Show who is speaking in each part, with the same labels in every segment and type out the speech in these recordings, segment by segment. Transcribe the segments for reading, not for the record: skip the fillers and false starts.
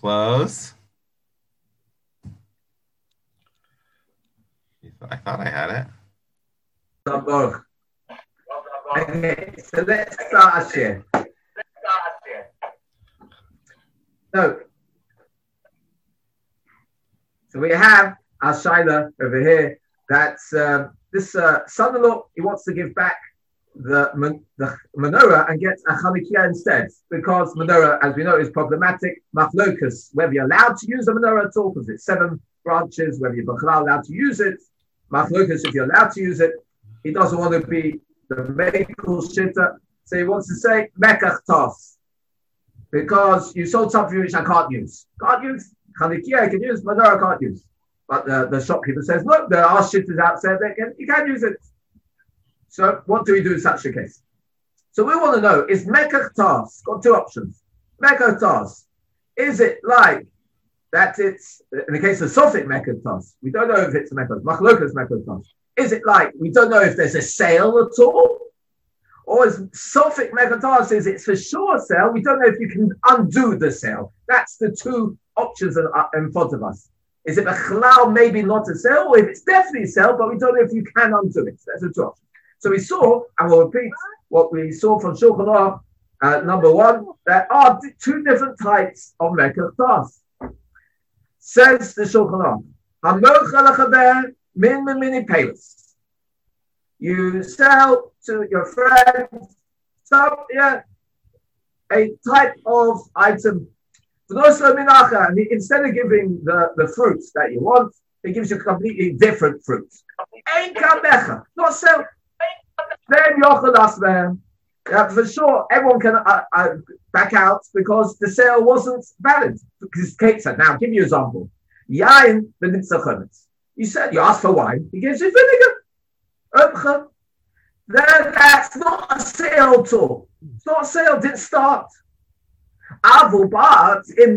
Speaker 1: Close. I thought I had it.
Speaker 2: Okay, so let's start here. So we have our Shaila over here. That's this son-in-law. He wants to give back the menorah and get a chalikia instead, because menorah, as we know, is problematic. Machlokas, whether you're allowed to use the menorah at all, because it's 7 branches, whether you're allowed to use it. Machlokas, if you're allowed to use it. He doesn't want to be the Mekel Shitta, so he wants to say Mekach Tos, because you sold something which I can't use. Can't use. Chalikia I can use, menorah I can't use. But the shopkeeper says, look, there are shittas outside there, you can use it. So what do we do in such a case? So we want to know, is Mekach Tas, got 2 options. Mekach Tas, is it like that it's, in the case of Sofik Mekach Tas, we don't know if it's a Mekach, Machlokas Mekach Tas. Is it like, we don't know if there's a sale at all? Or is Sofik Mekach Tas, is it's for sure a sale, we don't know if you can undo the sale. That's the 2 options in front of us. Is it a maybe not a sale, or if it's definitely a sale, but we don't know if you can undo it. That's the 2 options. So we saw, and we'll repeat what we saw from Shulchan Aruch, number 1, there are 2 different types of Mekach Tas. Says the Shulchan Aruch, min payments. You sell to your friend a type of item. And instead of giving the fruits that you want, he gives you completely different fruits. Not sell. Then for sure, everyone can back out because the sale wasn't valid. Because Kate said, now I'll give you an example. Yain v'nitzachometz. You said you asked for wine, he gives you vinegar. Then that's not a sale at all. It's not a sale, didn't start. But in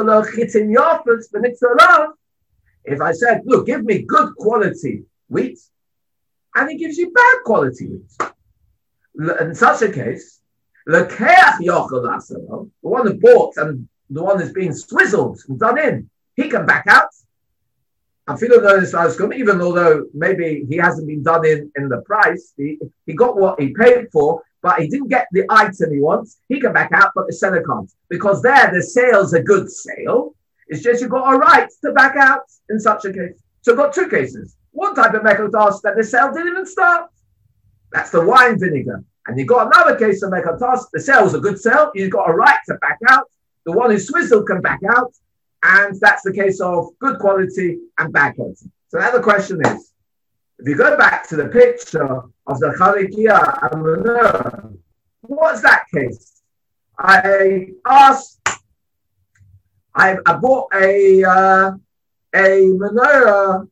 Speaker 2: if I said, look, give me good quality wheat, and he gives you bad quality wheat. In such a case, the one who bought and the one that's being swizzled and done in, he can back out. I feel even although maybe he hasn't been done in the price, he got what he paid for, but he didn't get the item he wants, he can back out, but the seller can't. Because there, the sale's a good sale. It's just you've got a right to back out in such a case. So we've got 2 cases. One type of Mekach Tas that the sale didn't even start. That's the wine vinegar. And you've got another case of Mekach Tas. The sale was a good sale. You've got a right to back out. The one who swizzled can back out. And that's the case of good quality and bad quality. So now the question is, if you go back to the picture of the Chalikia and menorah, what's that case? I bought a menorah,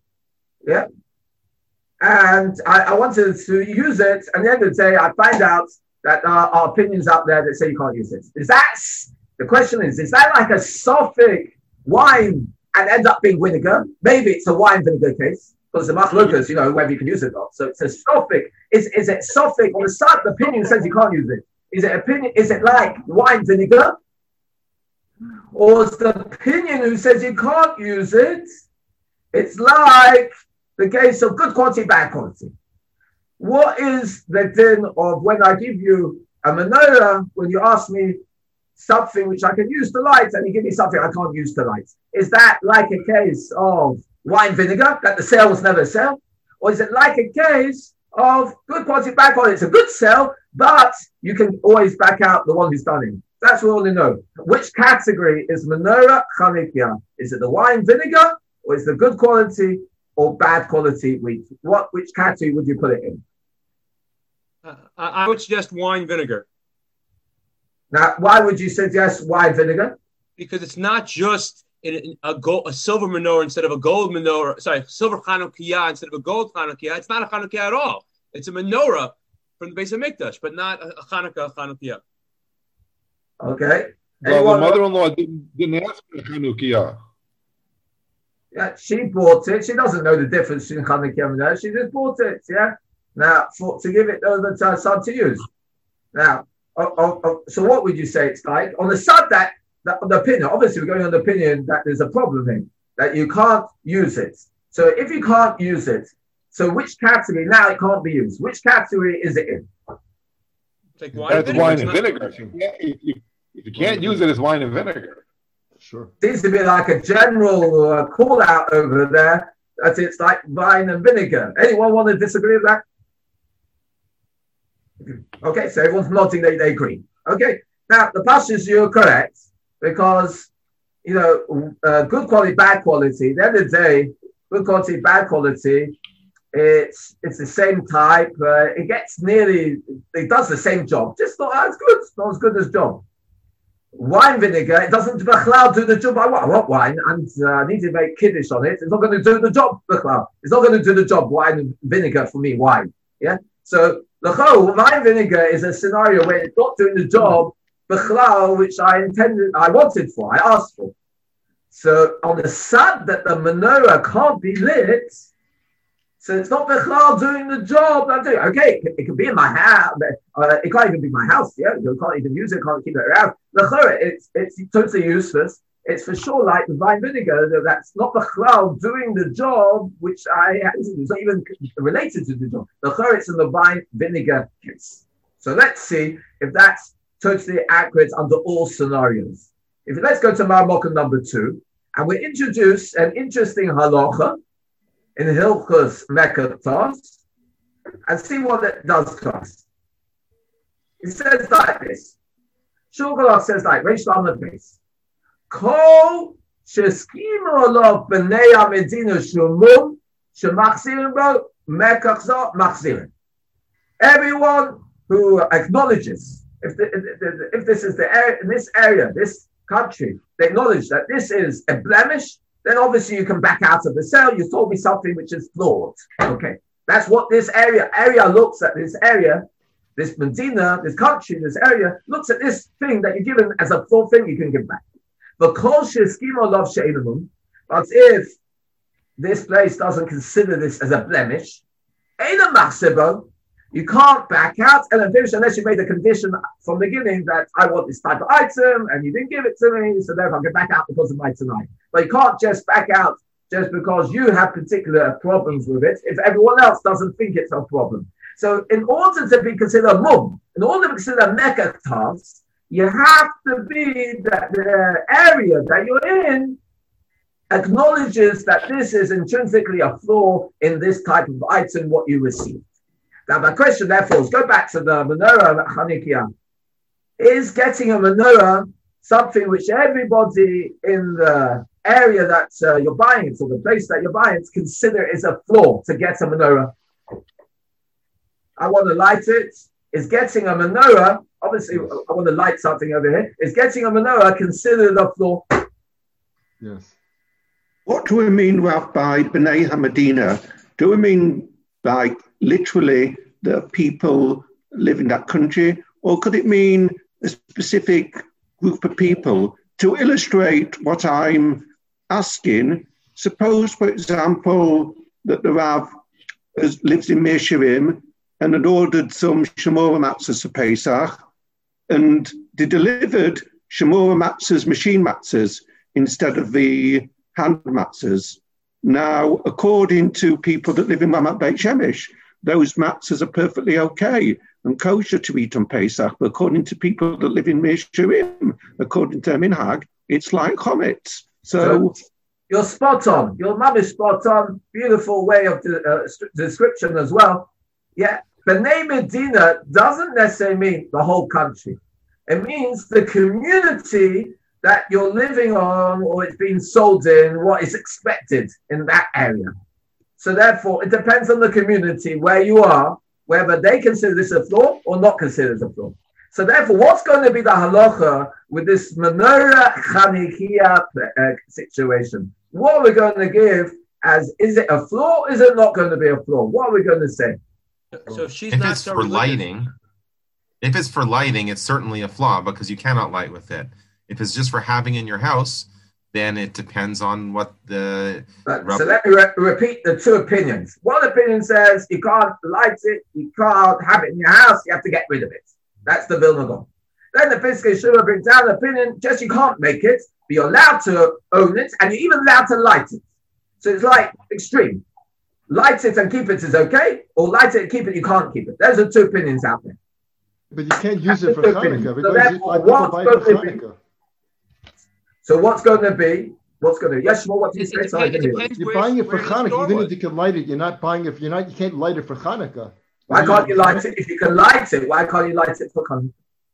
Speaker 2: and I wanted to use it, and at the end of the day, I find out that there are opinions out there that say you can't use it. The question is that like a Sofik wine and end up being vinegar? Maybe it's a wine vinegar case. Because the machlokas, whether you can use it or not. So it's a Sofik. Is it Sofik on the side? The opinion says you can't use it. Is it like wine vinegar? Or is the opinion who says you can't use it? It's like the case of good quality, bad quality. What is the din of when I give you a menorah, when you ask me something which I can use to light, and you give me something I can't use to light? Is that like a case of wine vinegar, that the sale was never a sale? Or is it like a case of good quality, bad quality? It's a good sale, but you can always back out the one who's done it. That's what we want to know. Which category is menorah chalikia? Is it the wine vinegar, or is it the good quality or bad quality wheat? Which category would you put it in?
Speaker 3: I would suggest wine vinegar.
Speaker 2: Now, why would you suggest wine vinegar?
Speaker 3: Because it's not just a silver menorah instead of a gold menorah. Sorry, silver Chanukiah instead of a gold Chanukiah. It's not a Chanukiah at all. It's a menorah from the base of Mikdash, but not a Chanukiah.
Speaker 2: Okay.
Speaker 4: Well, the mother-in-law didn't ask for Chanukiah.
Speaker 2: Yeah, she bought it. She doesn't know the difference between Chanukiah and menorah. She just bought it. Yeah. Now, to give it over to her son to use. Now, so what would you say it's like on the side that the opinion. Obviously, we're going on the opinion that there's a problem in that you can't use it. So if you can't use it, so which category now it can't be used? Which category is it in?
Speaker 3: It's like
Speaker 4: That's wine and vinegar. If you can't use it, it's wine and vinegar.
Speaker 5: Sure.
Speaker 2: Seems to be like a general call out over there that it's like wine and vinegar. Anyone want to disagree with that? Okay, so everyone's nodding they agree. Okay, now the passage you're correct because good quality, bad quality. At the end of the day, good quality, bad quality. It's the same type. It gets it does the same job, just not as good. Not as good as job. Wine vinegar, it doesn't do the job. I want wine and I need to make kiddush on it. It's not going to do the job. It's not going to do the job. Wine and vinegar for me, wine. Yeah. So wine vinegar is a scenario where it's not doing the job, which I wanted for, I asked for. So on the side that the menorah can't be lit, so it's not Bechlal doing the job. Okay, it could be in my house. It can't even be my house. Yeah, you can't even use it. Can't keep it around. It's totally useless. It's for sure like the wine vinegar. That's not Bechlal doing the job, which it's not even related to the job. It's in the wine vinegar case. So let's see if that's totally accurate under all scenarios. Let's go to Marmokah number 2, and we introduce an interesting halacha in Hilchos Mekatos and see what it does to us. It says like this. Shulchan says like Reish Lamed Beis. Kol sheskimu olav b'nei hamedina shumum shemachzirin bo mekachzo machzirin. Everyone who acknowledges if this is the area in this area, this country, they acknowledge that this is a blemish, then obviously you can back out of the sale. You told me something which is flawed. Okay. That's what this area looks at. This area, this Medina, this country, this area looks at this thing that you're given as a flawed thing you can give back. But if this place doesn't consider this as a blemish, you can't back out unless you made a condition from the beginning that I want this type of item and you didn't give it to me, so therefore I can back out because of my tonight. But you can't just back out just because you have particular problems with it if everyone else doesn't think it's a problem. So in order to be considered mum, in order to be considered mekatavs, you have to be that the area that you're in acknowledges that this is intrinsically a flaw in this type of item, what you receive. Now, my question, therefore, is go back to the menorah Chanukiah. Is getting a menorah something which everybody in the area that you're buying it, or the place that you're buying it, consider is a flaw to get a menorah? I want to light it. Is getting a menorah, obviously, I want to light something over here. Is getting a menorah considered a flaw?
Speaker 5: Yes.
Speaker 6: What do we mean, Ralph, by B'nai HaMedina? Do we mean like literally the people live in that country, or could it mean a specific group of people? To illustrate what I'm asking, suppose, for example, that the Rav lives in Meir Shirim and had ordered some Shemora matzahs for Pesach, and they delivered Shemora matzahs, machine matzahs, instead of the hand matzahs. Now, according to people that live in Ramat Beit Shemesh, those matzahs are perfectly okay and kosher to eat on Pesach. But according to people that live in Meir Shirim, according to Minhag, it's like chometz. So
Speaker 2: you're spot on. Your mum is spot on. Beautiful way of description as well. Yeah, B'nai Medina doesn't necessarily mean the whole country. It means the community that you're living on or it's being sold in, what is expected in that area. So therefore, it depends on the community where you are, whether they consider this a flaw or not consider it a flaw. So therefore, what's going to be the halacha with this menorah Chanukiah situation? What are we going to give as, is it a flaw? Is it not going to be a flaw? What are we going to say?
Speaker 3: So if she's
Speaker 1: If
Speaker 3: not
Speaker 1: it's
Speaker 3: so
Speaker 1: for
Speaker 3: religious,
Speaker 1: lighting, it's certainly a flaw because you cannot light with it. If it's just for having in your house, then it depends on what the...
Speaker 2: So let me repeat the two opinions. One opinion says you can't light it, you can't have it in your house, you have to get rid of it. That's the Vilna Gaon. Then the Piskei Shuvah brings down the opinion, just you can't make it, but you're allowed to own it, and you're even allowed to light it. So it's like extreme. Light it and keep it is okay, or light it and keep it, you can't keep it. Those are two opinions out there.
Speaker 5: But you can't use it for Hanukkah because
Speaker 2: So what's going to be? Yes, well, what do you say?
Speaker 5: You're buying it for Hanukkah, even if you can light it. You're not buying it. You can't light it for Hanukkah.
Speaker 2: Why can't you light it? If you can light it, why can't you light it for Hanukkah?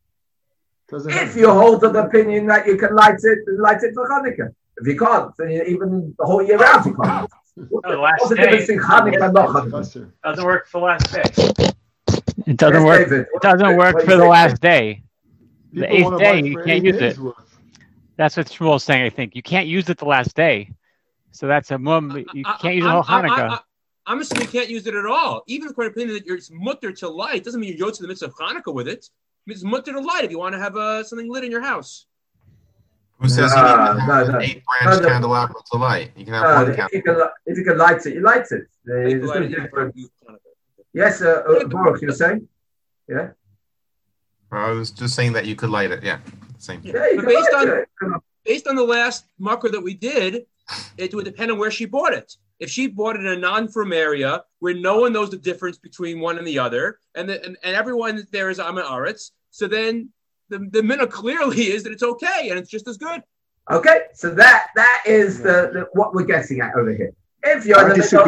Speaker 2: If you hold to the opinion that you can light it for Hanukkah. If you can't, then even the whole year round you can't. What's the difference between Hanukkah and not Hanukkah?
Speaker 7: Doesn't work for the last day.
Speaker 8: It doesn't work. It doesn't work for the last day. The 8th day, you can't use it. That's what Shmuel's saying, I think. You can't use it the last day. So that's a mum. You can't use the whole Hanukkah.
Speaker 3: I'm assuming you can't use it at all. Even according to the opinion that you're mutter to light, doesn't mean you go to the midst of Hanukkah with it. It's mutter to light if you want to have something lit in your house.
Speaker 1: Who says you need to have an 8-branch candelabra to light? You can have one candelabra.
Speaker 2: If you can light it, you light it. There's no difference. Yes, Baruch, you were saying? Yeah?
Speaker 1: I was just saying that you could light it. Yeah, same.
Speaker 2: Yeah,
Speaker 3: based on the last marker that we did, it would depend on where she bought it. If she bought it in a non-firm area where no one knows the difference between one and the other, and everyone there is Amin Aretz, so then the minhag clearly is that it's okay and it's just as good.
Speaker 2: Okay, so that is the what we're getting at over here. If you're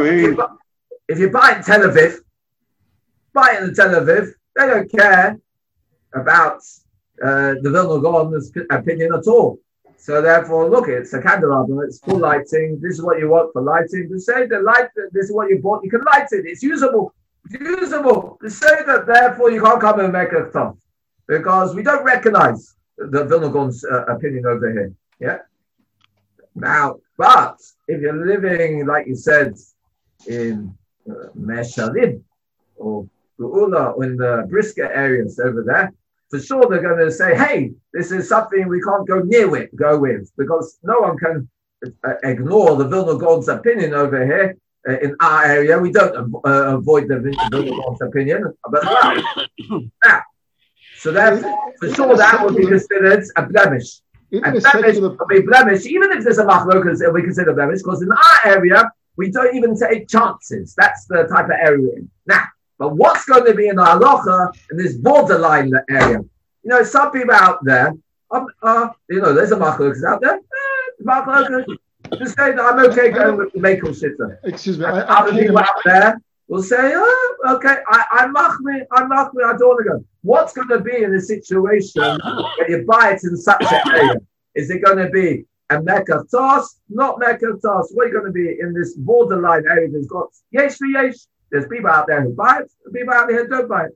Speaker 2: if you buy in Tel Aviv, buy it in Tel Aviv, they don't care about the Vilna Gaon's opinion at all. So therefore, look, it's a candelabra, it's for lighting. This is what you want for lighting. To say that light, this is what you bought, you can light it. It's usable. It's usable. To say that therefore you can't come and make a thumb because we don't recognize the Vilna Gaon's opinion over here. Yeah. Now, but if you're living, like you said, in Meshalim or Geula or in the Brisker areas over there, for sure they're going to say, hey, this is something we can't go with, because no one can ignore the Vilna Gaon's opinion over here in our area. We don't avoid the Vilna Gaon's opinion, but now, so therefore, for sure that would be considered a blemish. And blemish will be blemish, even if there's a machlokas, it'll be considered a blemish, because in our area, we don't even take chances. That's the type of area we're in. Now, but what's going to be in our halacha in this borderline area? You know, some people out there, there's a machlokas out there. Machlokas, just say that I'm okay going with the Mekel Shitta.
Speaker 5: Excuse me.
Speaker 2: Other people out there will say, okay, I'm machmi, I don't want to go. What's going to be in a situation when you buy it in such an area? Is it going to be a Mekach Tos? Not Mekach Tos. What are you going to be in this borderline area that's got yesh for yesh? There's people out there who buy it, and people out there who don't buy it.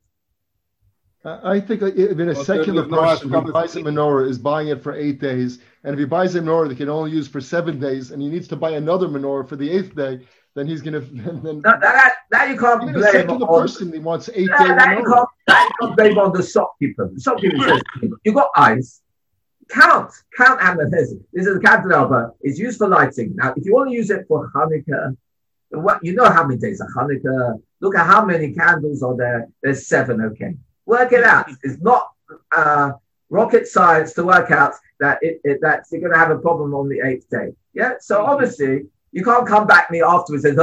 Speaker 5: I think even a secular person who buys a menorah is buying it for 8 days, and if he buys a menorah that can only use for 7 days, and he needs to buy another menorah for the 8th day, then he's going to.
Speaker 2: That you can't blame
Speaker 5: a secular person. He wants 8 days.
Speaker 2: That you can't blame on the shopkeeper. The shopkeeper says, "You got eyes. Count how many. This is a candelabra. It's used for lighting. Now, if you want to use it for Hanukkah, you know how many days of Hanukkah. Look at how many candles are there. There's 7. Okay, work it out. It's not rocket science to work out that that you're going to have a problem on the 8th day. Yeah. So obviously you can't come back to me afterwards and say,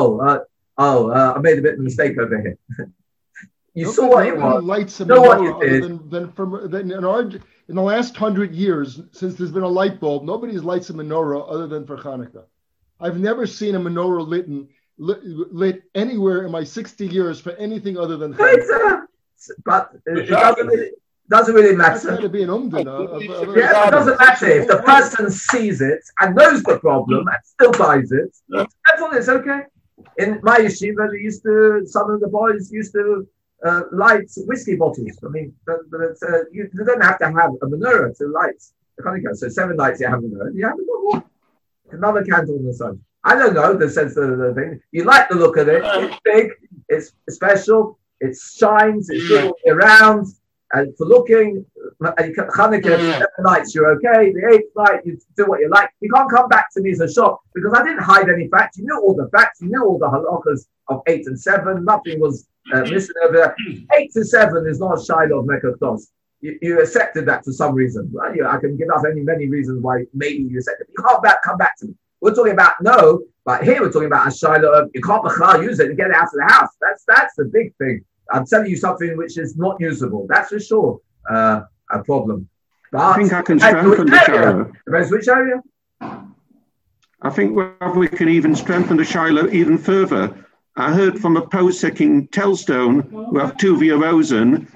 Speaker 2: I made a bit of a mistake over here. You saw what it was. Know what you did.
Speaker 5: In the last 100 years, since there's been a light bulb, nobody's lights a menorah other than for Hanukkah. I've never seen a menorah lit anywhere in my 60 years for anything other than Hanukkah.
Speaker 2: But it doesn't really matter.
Speaker 5: It
Speaker 2: it doesn't matter if the person sees it and knows the problem and still buys it. Everyone is okay. In my yeshiva, some of the boys used to light whiskey bottles. I mean, you don't have to have a menorah to light the Hanukkah. So 7 nights you have a menorah, you have another candle on the side. I don't know the sense of the thing. You like the look of it. It's big. It's special. It shines. It's good all year round. And for looking, Hanukkah, 7 nights you're okay. The 8th night you do what you like. You can't come back to me as a shop because I didn't hide any facts. You knew all the facts. You knew all the halachas of 8 and 7. Nothing was missing over there. 8 to 7 is not Shiloh of Mekach Tos. you accepted that for some reason. Well, I can give us many reasons why maybe you accepted it. You can't come back to me. We're talking about no, but here we're talking about a shaila of you can't use it and get it out of the house. That's the big thing. I'm telling you something which is not usable. That's for sure a problem. But
Speaker 6: I think I can strengthen the shaila.
Speaker 2: Depends which area.
Speaker 6: I think we can even strengthen the shaila even further. I heard from a posek in Telstone, Rav Tuvia Rosen,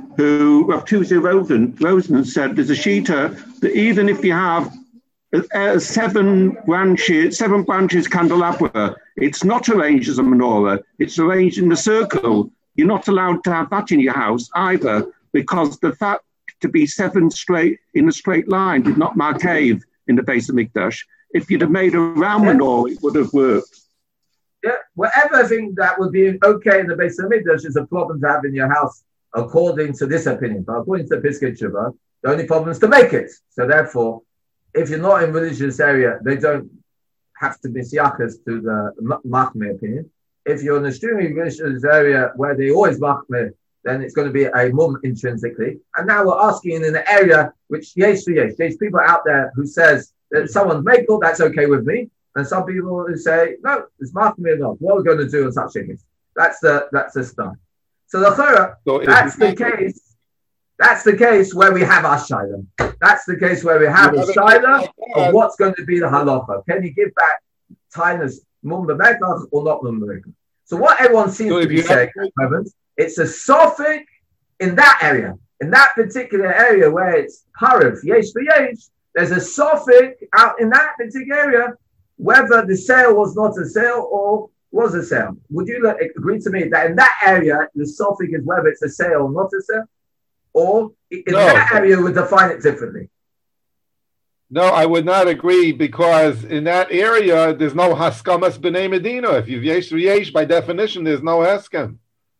Speaker 6: Rosen said there's a shita that even if you have 7 branches candelabra, it's not arranged as a menorah, it's arranged in a circle. You're not allowed to have that in your house either, because the fact to be 7 straight in a straight line did not markave in the base of Mikdash. If you'd have made a round menorah, it would have worked.
Speaker 2: Yeah, whatever thing that would be okay in the base of Mikdash is a problem to have in your house, according to this opinion. But according to the Piskei Tshuva, the only problem is to make it. So therefore, if you're not in religious area, they don't have to be siyachas to the machmeh opinion. If you're in a extremely religious area where they always machmeh, then it's going to be a mum intrinsically. And now we're asking in an area which there's people out there who says that someone's makel, that's okay with me. And some people who say, no, it's machmeh enough. What are we going to do in such a case? That's the start. So the chora, that's the case. That's the case where we have our shaila. That's the case where we have a shaila of what's going to be the halacha. Can you give back tainas mum b'mekach or not mum b'mekach? So what everyone seems to be saying at the moment, it's a sophic in that area, in that particular area where it's parav, yesh v'yesh, there's a sophic out in that particular area, whether the sale was not a sale or was a sale. Would you agree to me that in that area, the sophic is whether it's a sale or not a sale? Or in that area, we define it differently?
Speaker 4: No, I would not agree, because in that area, there's no haskamas b'nei medina. If you've yesh, by definition, there's no haskam.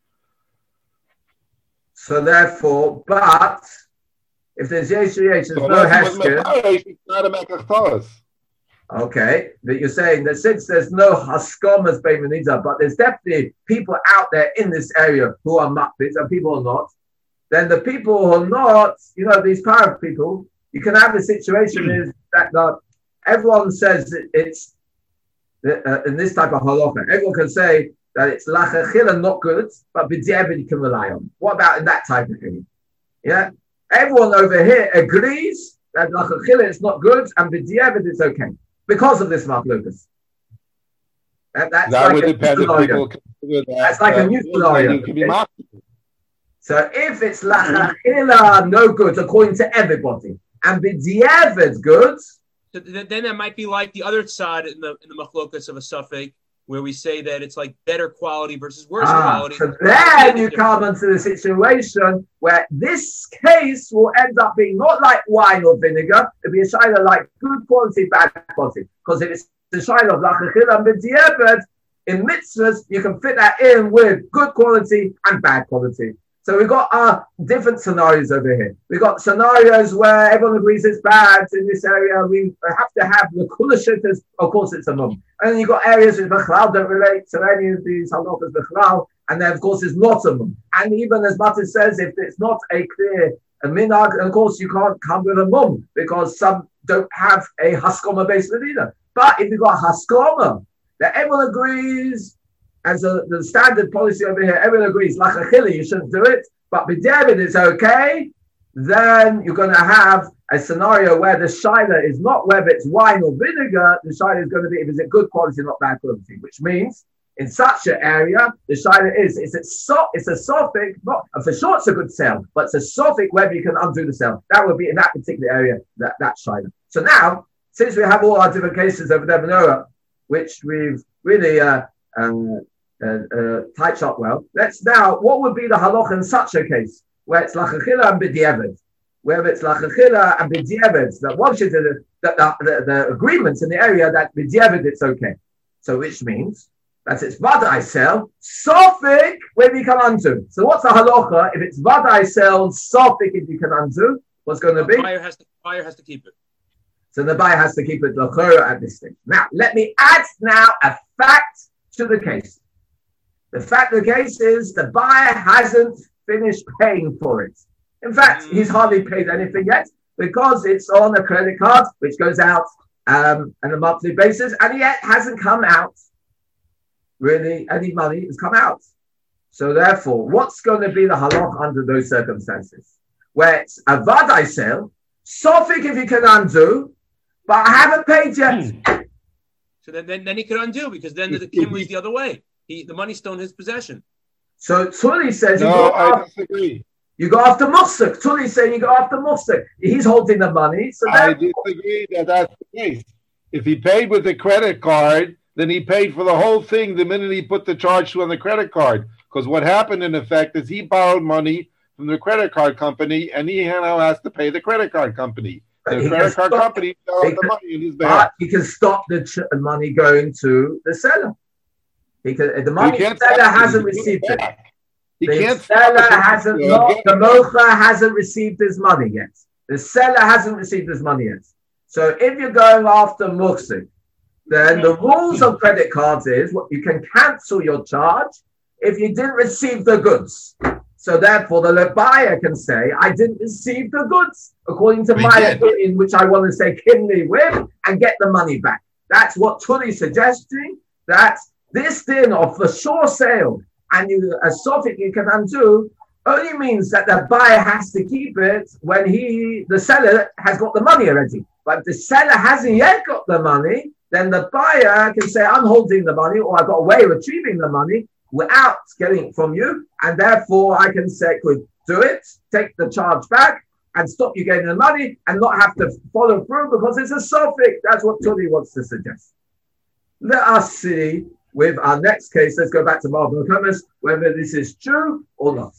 Speaker 2: So therefore, but if there's yesh, there's no haskam. Okay, but you're saying that since there's no haskamas b'nei medina, but there's definitely people out there in this area who are makpid and people are not. Then the people who are not, these power people, you can have a situation is that everyone says it's in this type of halacha. Everyone can say that it's lachachila not good, but b'diavad you can rely on. What about in that type of thing? Yeah, everyone over here agrees that lachachila is not good and b'diavad it's okay because of this machlokas. That like would depend if people consider that. That's like a new scenario. So if it's lachachila no good according to everybody, and b'diavad good,
Speaker 3: so then that might be like the other side in the machlokas of a suffix, where we say that it's like better quality versus worse quality.
Speaker 2: So then you come into the situation where this case will end up being not like wine or vinegar, it'll be a shaila like good quality, bad quality. Because if it's the shaila of lachachila and b'diavad, in mitzvahs, you can fit that in with good quality and bad quality. So we've got different scenarios over here. We've got scenarios where everyone agrees it's bad in this area. We have to have the kulashittas, of course it's a mum. And then you've got areas which Bechlal don't relate to any of these halachas Bechlal, and then of course it's not a mum. And even as Matis says, if it's not a clear minhag, and of course you can't come with a mum, because some don't have a haskoma based medina. But if you've got haskoma, that everyone agrees, as the standard policy over here, everyone agrees, lachachila, you shouldn't do it, but b'diavad it's okay, then you're going to have a scenario where the shaila is not whether it's wine or vinegar, the shaila is going to be if it's a good quality, not bad quality, which means in such an area, the shaila is, it's a sophic, not, and for sure it's a good sale, but it's a sophic whether you can undo the sale. That would be in that particular area, that shaila. So now, since we have all our different cases over there, menorah, which we've really typed up well. Let's now, what would be the halacha in such a case where it's lachachila and b'diavad, where it's lachachila and b'diavad, that one should the agreements in the area that b'diavad it's okay. So which means that it's vadai sell, sophic where you can undo. So what's the halacha if it's vadai sell, sophic if you can undo? What's going to be?
Speaker 3: The buyer has to keep it.
Speaker 2: So the buyer has to keep it l'chora at this stage. Now let me add now a fact to the case. The fact of the case is the buyer hasn't finished paying for it. In fact, he's hardly paid anything yet because it's on a credit card, which goes out on a monthly basis, and yet hasn't come out. Really, any money has come out. So therefore, what's going to be the halach under those circumstances? Where it's a vadai sale, sofik if you can undo, but I haven't paid yet.
Speaker 3: So then he can undo, because then the kimri's the other way. The money's still in his possession.
Speaker 2: So Tuli says
Speaker 4: I disagree.
Speaker 2: You go after Musik. Tuli's saying you go after Musik. He's holding the money. So
Speaker 4: I disagree that that's the case. If he paid with the credit card, then he paid for the whole thing the minute he put the charge on the credit card. Because what happened in effect is he borrowed money from the credit card company, and he now has to pay the credit card company. The credit card company borrowed the money in his behalf.
Speaker 2: He can stop the money going to the seller. Because the money the seller hasn't received it. The seller hasn't, the mocha hasn't received his money yet. The seller hasn't received his money yet. So if you're going after Muksik, then the rules of credit cards is you can cancel your charge if you didn't receive the goods. So therefore, the buyer can say, I didn't receive the goods, according to my opinion, which I want to say kinley with, and get the money back. That's what Tuli's suggesting, that this thing of the sure sale and a sofik you can undo only means that the buyer has to keep it when the seller has got the money already. But if the seller hasn't yet got the money, then the buyer can say, I'm holding the money, or I've got a way of retrieving the money without getting it from you. And therefore I can say, could do it, take the charge back and stop you getting the money and not have to follow through because it's a sofik. That's what Tuli wants to suggest. Let us see with our next case. Let's go back to Marble Thomas, whether this is true or not.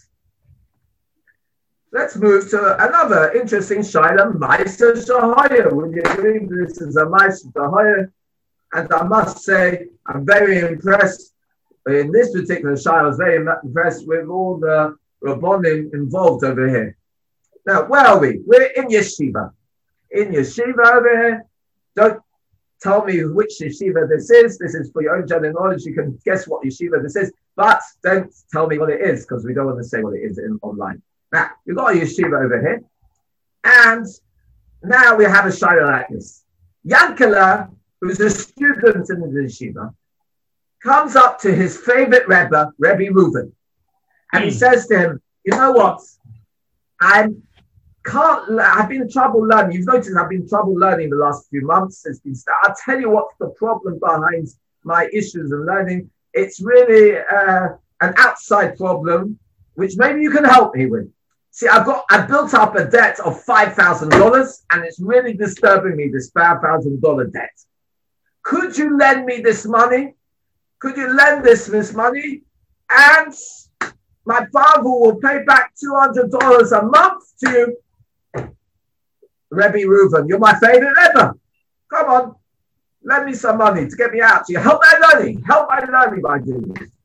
Speaker 2: Let's move to another interesting Shaila, Maisa Shahaya. Would you agree this is a Maisa Shahaya? And I must say, I'm very impressed in this particular Shaila. I was very impressed with all the Rabbonim involved over here. Now, where are we? We're in Yeshiva. In Yeshiva over here. Don't tell me which yeshiva this is. This is for your own general knowledge. You can guess what yeshiva this is, but don't tell me what it is because we don't want to say what it is online. Now, you've got a yeshiva over here, and now we have a shayla like this. Yankala, who's a student in the yeshiva, comes up to his favorite Rebbe Reuven, and he says to him, you know what? I've been in trouble learning. You've noticed I've been in trouble learning the last few months. I'll tell you what's the problem behind my issues in learning. It's really an outside problem, which maybe you can help me with. See, I built up a debt of $5,000, and it's really disturbing me, this $5,000 debt. Could you lend me this money? Could you lend this money? And my father will pay back $200 a month to you. Rebbe Reuven, you're my favorite Rebbe. Come on, lend me some money to get me out. So you help my learning. Help my learning by doing this.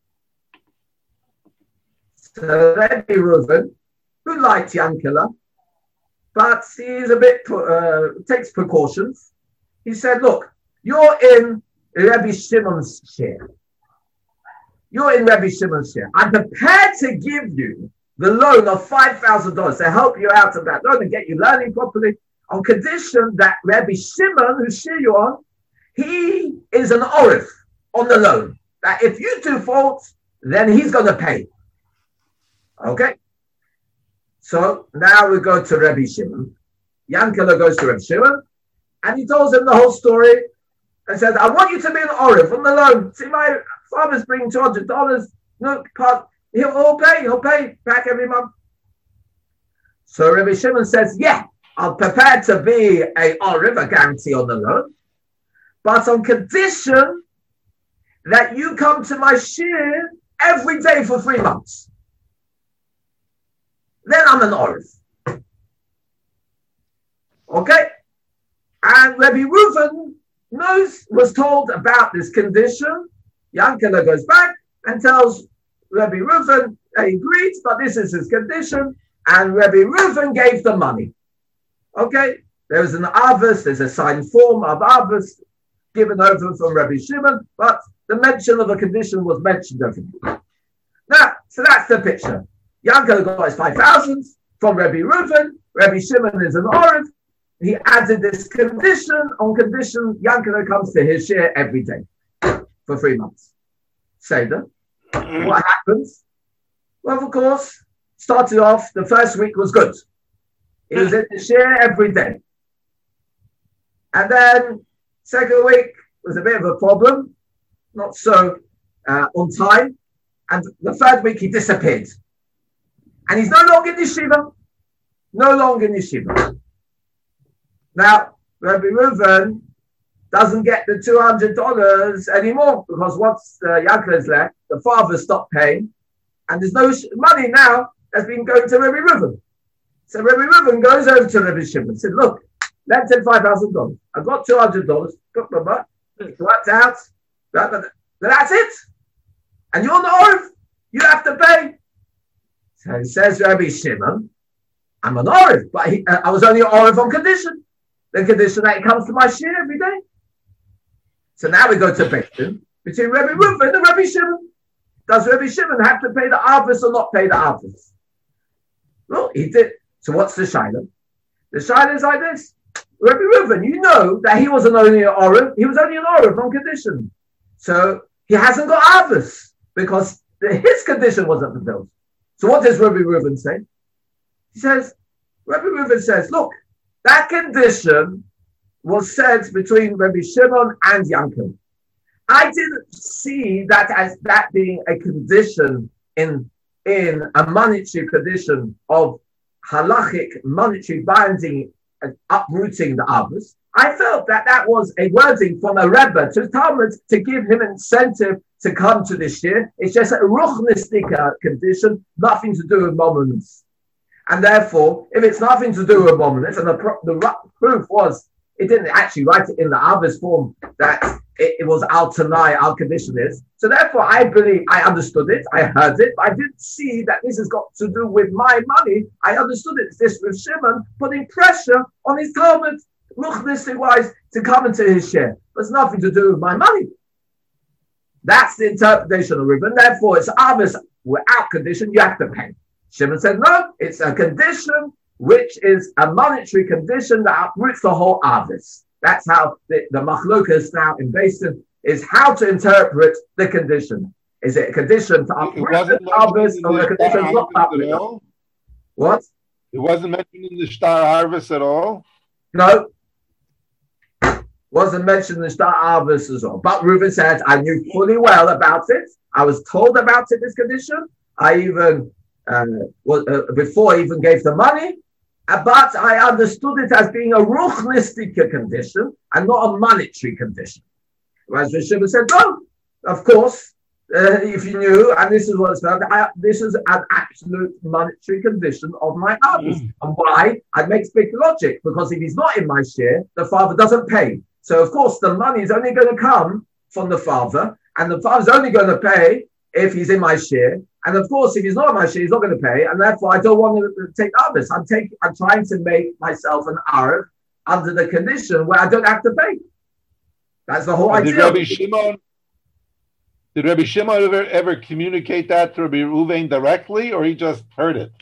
Speaker 2: So Rebbe Reuven, who liked Yankala, but he's a bit takes precautions. He said, "Look, you're in Rebbe Shimon's share. You're in Rebbe Shimon's share. I'm prepared to give you the loan of $5,000 to help you out of that loan and get you learning properly, on condition that Rebbe Shimon, whose share you're on, he is an orif on the loan. That if you default, then he's going to pay." Okay. So now we go to Rebbe Shimon. Yankala goes to Rebbe Shimon, and he tells him the whole story and says, I want you to be an orif on the loan. See, my father's bringing $200. No, he'll pay back every month. So Rebbe Shimon says, yeah, I'm prepared to be a river guarantee on the loan, but on condition that you come to my shir every day for 3 months. Then I'm an orif. Okay? And Rebbe Reuven was told about this condition. Yankala goes back and tells Rebbe Reuven, he agreed, but this is his condition. And Rebbe Reuven gave the money. Okay? There was an avos, there's a signed form of avos given over from Rebbe Shimon, but the mention of a condition was mentioned over here. Now, so that's the picture. Yankala got his 5,000, from Rabbi Reuven. Rabbi Shimon is an Orev. He added this condition on condition Yankele comes to his share every day for 3 months. Seder. What happens? Well, of course, started off, the first week was good. He was in the share every day. And then second week was a bit of a problem, not so on time. And the third week he disappeared. And he's no longer in yeshiva. No longer in yeshiva. Now, Rabbi Reuven doesn't get the $200 anymore because once Yankele is left, the father stopped paying, and there's no money now that's been going to Rabbi Reuven. So Rabbi Reuven goes over to Rabbi Shimon and said, look, lent him $5,000. I've got $200. It worked out. That's it. And you're the Orev. You have to pay. So he says, Rabbi Shimon, I'm an Orev, but I was only an Orev on condition. The condition that it comes to my share every day. So now we go to Bechtin between Rabbi Reuven and Rabbi Shimon. Does Rabbi Shimon have to pay the Arvis or not pay the Arvis? Well, he did. So what's the Shaila? The Shaila is like this. Rabbi Reuven, you know that he wasn't only an Orev, he was only an Orev on condition. So he hasn't got Arvis because his condition wasn't fulfilled. So what does Rabbi Reuven say? He says, Rabbi Reuven says, look, that condition was said between Rabbi Shimon and Yankele. I didn't see that as that being a condition in a monetary condition of halachic monetary binding and uprooting the Avos. I felt that was a wording from a Rebbe to Talmud to give him incentive to come to this year. It's just a ruchnistic condition, nothing to do with moments. And therefore, if it's nothing to do with moments, and the proof was, it didn't actually write it in the Avos form that it was al tanai, al condition is. So therefore, I believe I understood it, I heard it, but I didn't see that this has got to do with my money. I understood it. It's this with Shimon putting pressure on his Talmud, ruchnistic wise, to come into his share. It's nothing to do with my money. That's the interpretation of Reuven. Therefore, it's Avos without condition, you have to pay. Shimon said, no, it's a condition which is a monetary condition that uproots the whole Avos. That's how the machlokas now in Basin is how to interpret the condition. Is it a condition to uproot the Avos or a condition not to uproot? What?
Speaker 4: It wasn't mentioned in the Shtar Harvest at all?
Speaker 2: No. Wasn't mentioned in the Shtar Harvest as well. But Reuven said, I knew fully well about it. I was told about it, this condition. I even, before I even gave the money, but I understood it as being a ruchnistic condition and not a monetary condition. Whereas Rishon said, no, of course, if you knew, and this is what it's about, this is an absolute monetary condition of my harvest. And why? I make big logic, because if he's not in my share, the father doesn't pay. So, of course, the money is only going to come from the father, and the father's only going to pay if he's in my share. And of course, if he's not in my share, he's not going to pay. And therefore, I don't want to take Arvis. I'm trying to make myself an Arab under the condition where I don't have to pay. That's the whole idea.
Speaker 4: Did Rabbi Shimon ever communicate that to Rabbi Reuven directly, or he just heard it?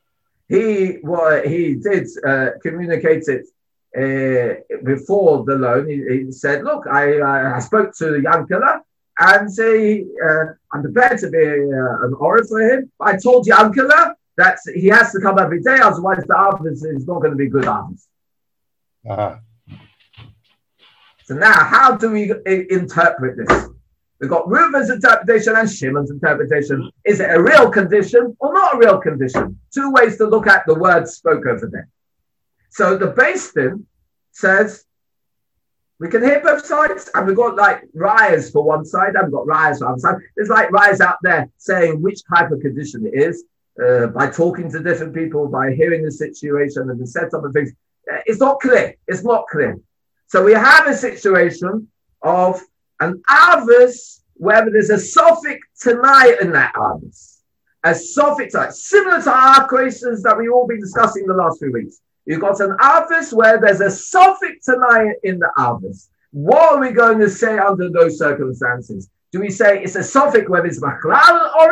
Speaker 2: He did communicate it before the loan. He said, look, I spoke to Yankele, and say, I'm prepared to be an Orev for him. I told Yankele that he has to come every day, otherwise the Arvis is not going to be good Arvis. So now, how do we interpret this? We've got Reuven's interpretation and Shimon's interpretation. Is it a real condition or not a real condition? Two ways to look at the words spoke over there. So the Beis Din says, we can hear both sides, and we've got like Rayas for one side, and we've got Rayas for the other side. There's like Rayas out there saying which type of condition it is by talking to different people, by hearing the situation and the setup of things. It's not clear. It's not clear. So we have a situation of an Avos where there's a suffix Tanai in that Avos. A suffix, similar to our cases that we've all been discussing the last few weeks. You've got an Avos where there's a suffix Tanai in the Avos. What are we going to say under those circumstances? Do we say it's a suffix where it's Machlal Orim,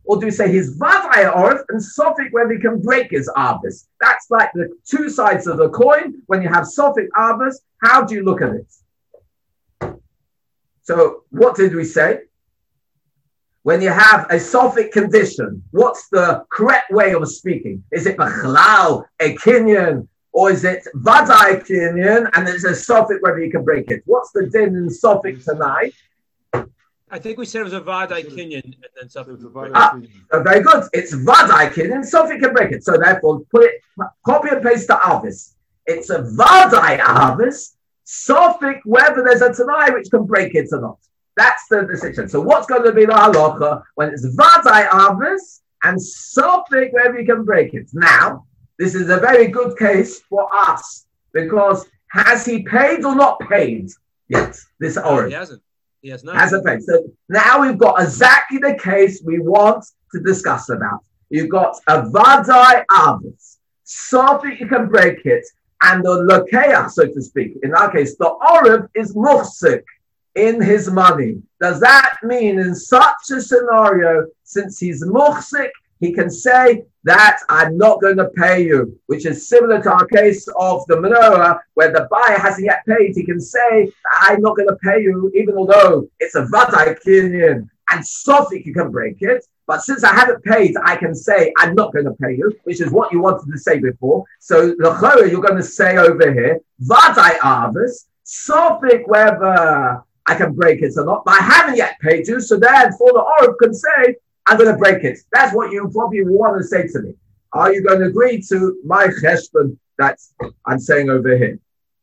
Speaker 2: Or do we say he's vadai orif and sofik whether he can break his arbus? That's like the two sides of the coin. When you have sofik arbus, how do you look at it? So what did we say? When you have a sofik condition, what's the correct way of speaking? Is it b'chlal, a kinyan, or is it vadai kinyan, and there's a sofik whether you can break it? What's the din in sofik tonight?
Speaker 3: I think we said it was a vadai kinyan and then something.
Speaker 2: So very good. It's vadai kinyan, sofik can break it. So therefore, copy and paste the arvis. It's a vadai arvis, sofik whether there's a tanai which can break it or not. That's the decision. So what's going to be the halacha when it's vadai arvis and sofik whether you can break it? Now, this is a very good case for us because has he paid or not paid yet? This orange.
Speaker 3: He hasn't. He has not.
Speaker 2: Hasn't paid. So now we've got exactly the case we want to discuss about. You've got a vadai arvis, sofik you can break it, and the lokeach, so to speak. In our case, the orav is muhsik in his money. Does that mean in such a scenario, since he's muhsik, he can say that I'm not going to pay you, which is similar to our case of the menorah, where the buyer hasn't yet paid. He can say, I'm not going to pay you, even although it's a vadai kinyan, and sofik you can break it. But since I haven't paid, I can say I'm not going to pay you, which is what you wanted to say before. So l'chora, you're going to say over here, vadai arvis, sofik whether I can break it or not, but I haven't yet paid you. So therefore the orav can say, I'm going to break it. That's what you probably want to say to me. Are you going to agree to my cheshbon that I'm saying over here?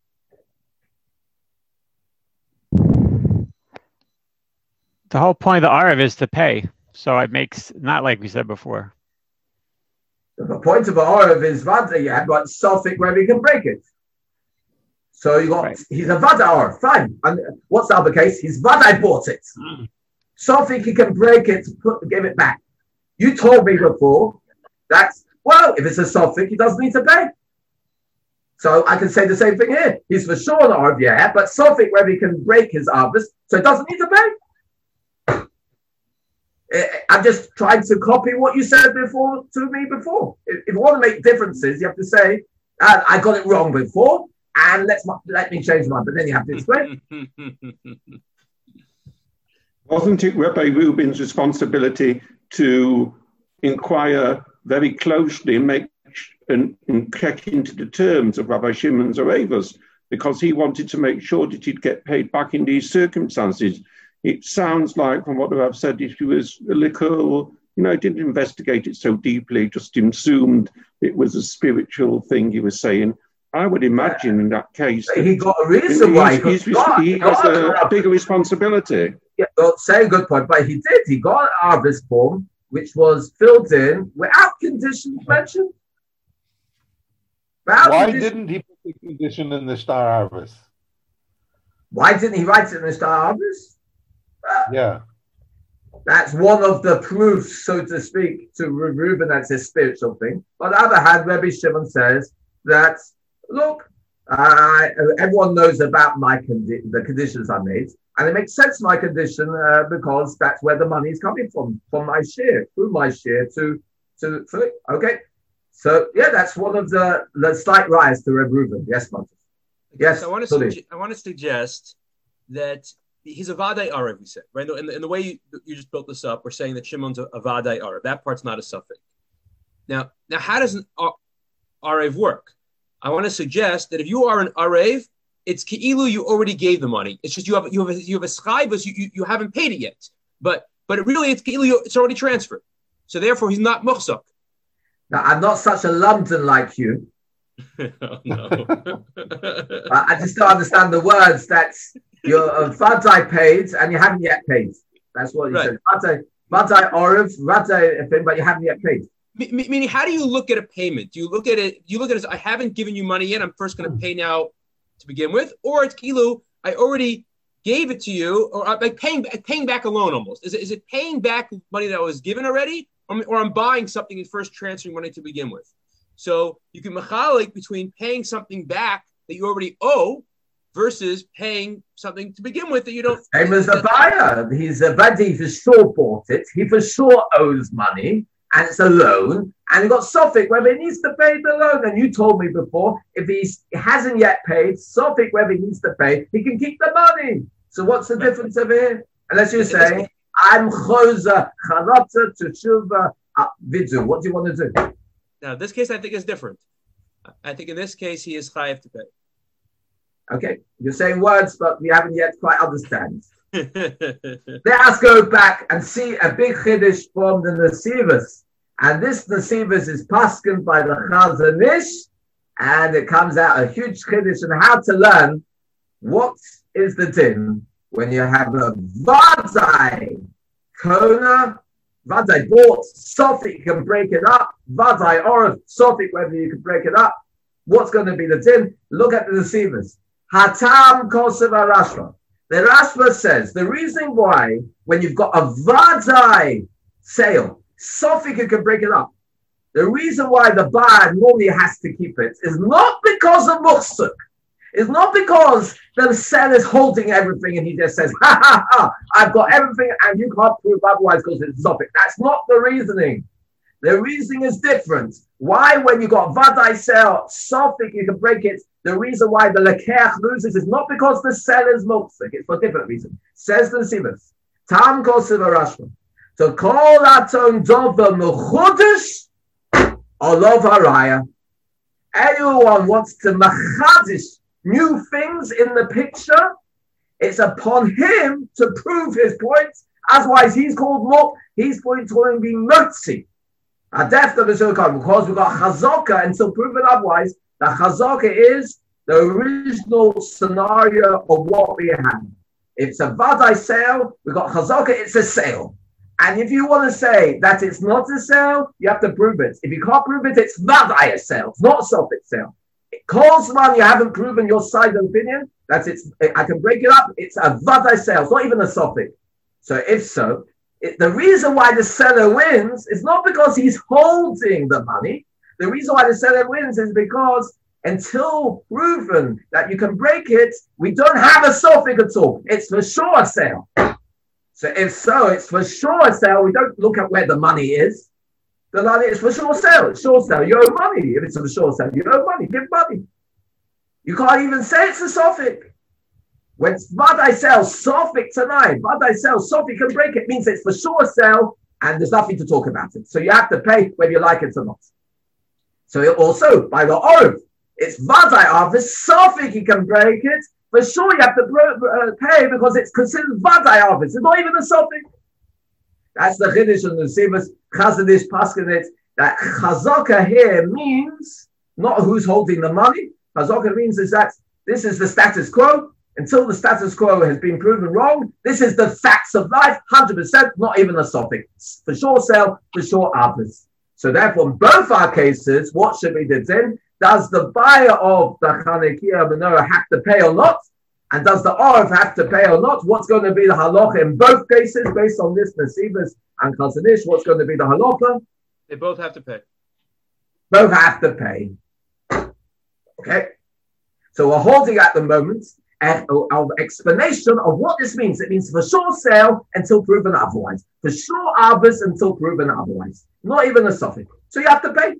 Speaker 8: The whole point of the Arav is to pay. So it makes, not like we said before.
Speaker 2: The point of the Arav is Vada, yeah, but sofik whether he can break it. So you got, he's a Vada Arav, fine. And what's the other case? He's Vada bought it. Sofik, he can break it, give it back. You told me before that, well, if it's a sofik, he doesn't need to pay. So I can say the same thing here. He's for sure an Arav, yeah, but sofik whether he can break his arbus, so he doesn't need to pay. I'm just trying to copy what you said before to me before. If you want to make differences, you have to say, I got it wrong before, and let me change mine. But then you have to explain.
Speaker 6: Wasn't it Rabbi Reuben's responsibility to inquire very closely and check into the terms of Rabbi Shimon's Arevas, because he wanted to make sure that he'd get paid back in these circumstances? It sounds like, from what I've said, if he was a little, didn't investigate it so deeply, just assumed it was a spiritual thing he was saying. I would imagine in that case,
Speaker 2: he got a reason why
Speaker 6: he has a bigger responsibility.
Speaker 2: Yeah, well, say a good point, but he did. He got an Arvis form, which was filled in without conditions mentioned.
Speaker 4: Why didn't he put the condition in the Star Arvis?
Speaker 2: Why didn't he write it in the Star Arvis?
Speaker 4: Yeah.
Speaker 2: That's one of the proofs, so to speak, to Reuben that's a spiritual thing. On the other hand, Rabbi Shimon says that, look, everyone knows about the conditions I made, and it makes sense my condition because that's where the money is coming from my share, through my share to okay. So yeah, that's one of the slight rise to Reb Reuben. Yes, Martin. Yes.
Speaker 3: So I want to suggest that he's a Vadai Arav, we said, right? In the way you just built this up, we're saying that Shimon's a Vadai Arav. That part's not a suffix. Now, how does an Arav work? I want to suggest that if you are an Arav, it's Ki'ilu, you already gave the money. It's just you have a schayvus, you haven't paid it yet. But really, it's Ki'ilu, it's already transferred. So therefore, he's not muhsak.
Speaker 2: Now, I'm not such a London like you.
Speaker 3: Oh, no.
Speaker 2: I just don't understand the words. That's you're Vadai paid and you haven't yet paid. That's what he said. Vadai Orav, Vadai thing, but you haven't yet paid.
Speaker 3: Meaning, how do you look at a payment? Do you look at it? You look at it as I haven't given you money yet. I'm first going to pay now to begin with, or it's Kilu, I already gave it to you, or like paying back a loan almost. Is it paying back money that was given already, or I'm buying something and first transferring money to begin with? So you can machalik between paying something back that you already owe versus paying something to begin with that you don't.
Speaker 2: Same as the buyer. He's a buddy, he for sure bought it. He for sure owes money, and it's a loan. And he got Sophic whether he needs to pay the loan. And you told me before, if he hasn't yet paid, Sophic whether he needs to pay, he can keep the money. So what's the difference over here? Unless you say, I'm choza, charata, teshuva, vidu. What do you want to do?
Speaker 3: Now, this case I think is different. I think in this case he is chayav to pay.
Speaker 2: Okay, you're saying words, but we haven't yet quite understand. Let us go back and see a big chiddush from the Nesivos. And this Nesivos is paskened by the Chazon Ish, and it comes out a huge chiddush on how to learn what is the din when you have a vadai kona, vadai bought, Sophic can break it up, vadai or Sophic whether you can break it up. What's going to be the din? Look at the Nesivos. Hatam kosev Rashba. The Rashba says the reason why when you've got a vadai sale, Sophic you can break it up. The reason why the buyer normally has to keep it is not because of muhsuk. It's not because the seller is holding everything and he just says, ha ha ha, I've got everything and you can't prove otherwise because it's Sophic. That's not the reasoning. The reasoning is different. Why, when you got vadai sale, Sophic you can break it. The reason why the lekeach loses is not because the seller's muhsuk. It's for a different reason. Says the Nesivos. Tam kosev Rashba. To call aton dover mechudesh olov haraya. Anyone wants to machadish new things in the picture, it's upon him to prove his point. Otherwise, he's called more. He's going to be motzi. Because we've got chazaka until proven otherwise. The chazaka is the original scenario of what we have. If it's a vadai sale, we've got chazaka, it's a sale. And if you want to say that it's not a sale, you have to prove it. If you can't prove it, it's vadai a sale. It's not a Sophic sale. Kolzman, you haven't proven your side of the opinion. That's it. I can break it up. It's a vadai sale. It's not even a Sophic. So if so, the reason why the seller wins is not because he's holding the money. The reason why the seller wins is because until proven that you can break it, we don't have a Sophic at all. It's for sure a sale. So if so, it's for sure a sale. We don't look at where the money is. The money is for sure sale. It's sure sale. You owe money. If it's for sure sale, you owe money. Give money. You can't even say it's a Sophic. When vadai sells Sophic tonight, vadai sells Sophic can break it, means it's for sure sale and there's nothing to talk about it. So you have to pay whether you like it or not. So also by the Orv, it's vadai arvis Sophic he can break it. For sure you have to pay because it's considered vadai arvis. It's not even a Sophic. That's the chiddush of the Nesivos. Chazon Ish paskin it that chazaka here means not who's holding the money. Chazaka means is that this is the status quo. Until the status quo has been proven wrong, this is the facts of life, 100%, not even a Sophic. For sure sale, for sure others. So therefore, in both our cases, what should be the din? Does the buyer of the Chanukiah menorah have to pay or not? And does the Orv have to pay or not? What's going to be the halacha in both cases, based on this Nesivos and Chazon Ish? What's going to be the halacha?
Speaker 3: They both have to pay.
Speaker 2: Both have to pay. Okay. So we're holding at the moment of explanation of what this means. It means for sure sale until proven otherwise. For sure arbus until proven otherwise. Not even a Sophic. So you have to pay.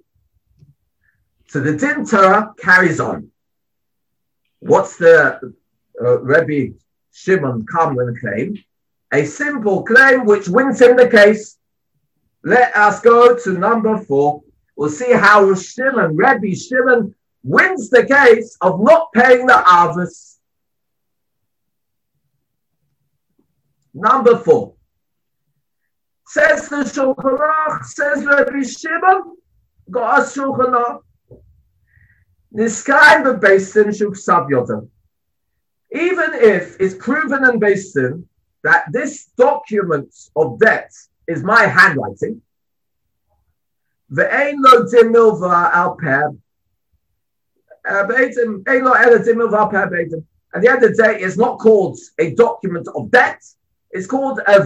Speaker 2: So the Din Torah carries on. What's the Rebbe Shimon Kamlin claim? A simple claim which wins him the case. Let us go to number 4. We'll see how Rebbe Shimon wins the case of not paying the arbus. Number 4. Says the Shulchan Aruch, says Rabbi Shimon, got a Shulchan Aruch. Niskaim bebeis din shuk sav yoda. Even if it's proven and based in that this document of debt is my handwriting, ve'ein lo dimil va'al peh, ein lo ela dimil va'al peh beidim. At the end of the day, it's not called a document of debt. It's called a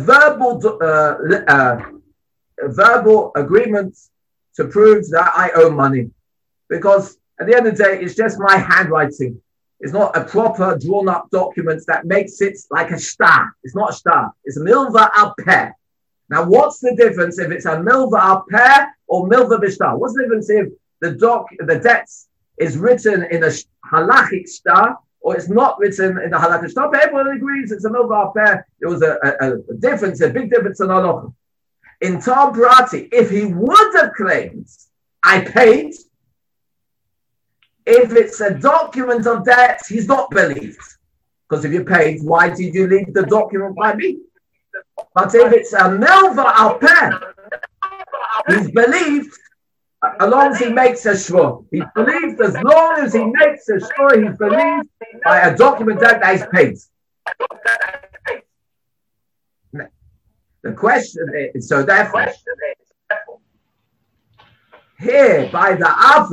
Speaker 2: verbal agreement to prove that I owe money. Because at the end of the day, it's just my handwriting. It's not a proper drawn up document that makes it like a shtar. It's not a shtar. It's a milva al peh. Now, what's the difference if it's a milva al peh or milva b'shtar? What's the difference if the debts is written in a halachic shtar or it's not written in the halachic shtar? But everyone agrees it's a milva al peh. There was a difference, a big difference in halacha. In Tom Parati, if he would have claimed, I paid, if it's a document of debt, he's not believed. Because if you paid, why did you leave the document by me? But if it's a milva al peh, he's believed as long as he makes a shvur. He's believed as long as he makes a shvur, he's believed by a document that he's paid. The question is, so therefore, here by the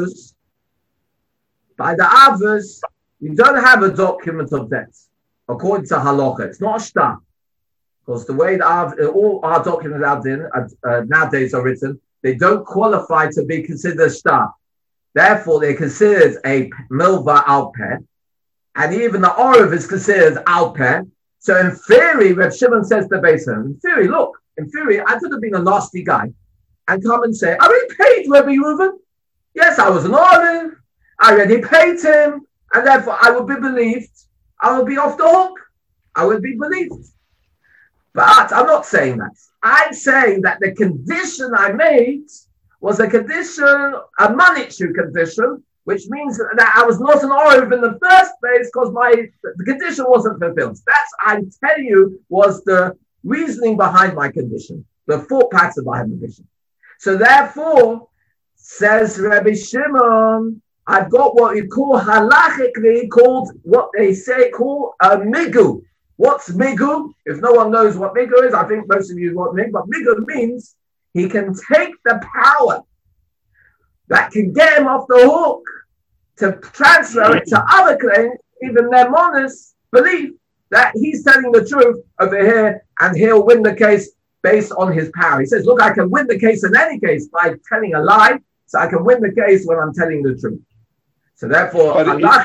Speaker 2: Avos, you don't have a document of debt according to halacha. It's not a shtar, because the way all our documents nowadays are written, they don't qualify to be considered a shtar. Therefore, they're considered a milva al peh, and even the orav is considered al peh. So in theory, Reb Shimon says to Beis-Hillel, in theory, I could have been a nasty guy and come and say, I already paid Rabbi Reuven. Yes, I was an orav. I already paid him, and therefore I would be believed. I would be off the hook. I would be believed. But I'm not saying that. I'm saying that the condition I made was a condition, a monetary condition, which means that I was not an orav in the first place because the condition wasn't fulfilled. That's, I'm telling you, was the reasoning behind my condition, the thought pattern behind the condition. So therefore, says Rabbi Shimon, I've got what you call halachically called, what they say called a migu. What's migu? If no one knows what migu is, I think most of you know what migu, but migu means he can take the power that can get him off the hook to transfer it to other claims, even their monas believe that he's telling the truth over here and he'll win the case based on his power. He says, look, I can win the case in any case by telling a lie, so I can win the case when I'm telling the truth. So therefore,
Speaker 4: whether or not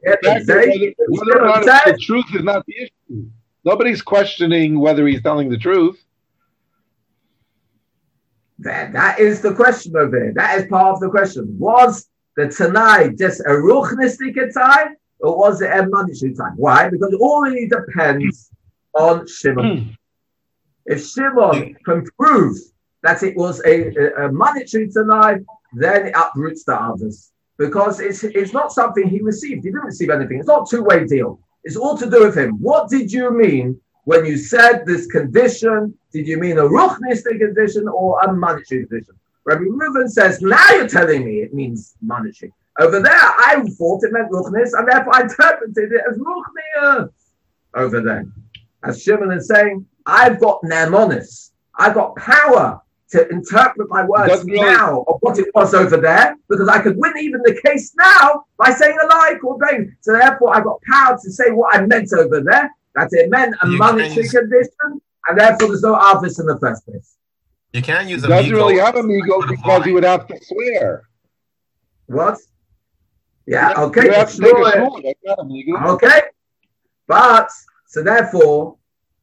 Speaker 4: the truth is not the issue. Nobody's questioning whether he's telling the truth.
Speaker 2: That is the question over there. That is part of the question. Was the Tanai just a ruchnistic Tanai, or was it a monetary Tanai? Why? Because it all really depends on Shimon. If Shimon can prove that it was a monetary Tanai, then it uproots the others. Because it's not something he received. He didn't receive anything. It's not a two-way deal. It's all to do with him. What did you mean when you said this condition? Did you mean a ruchnistic condition or a monetary condition? Rabbi Reuven says, now you're telling me it means monetary. Over there, I thought it meant ruchnis, and therefore I interpreted it as ruchnia over there. As Shimon is saying, I've got nemonis. I've got power to interpret my words now of what it was over there, because I could win even the case now by saying a lie called vain. So therefore, I've got power to say what I meant over there, that it meant a monetary condition, and therefore there's no office in the first place.
Speaker 1: You can't use
Speaker 4: a migo. He doesn't really have a migo because he would have to swear.
Speaker 2: What? Yeah, okay.
Speaker 4: You have to take a swear. That's not a migo.
Speaker 2: Okay. But, so therefore,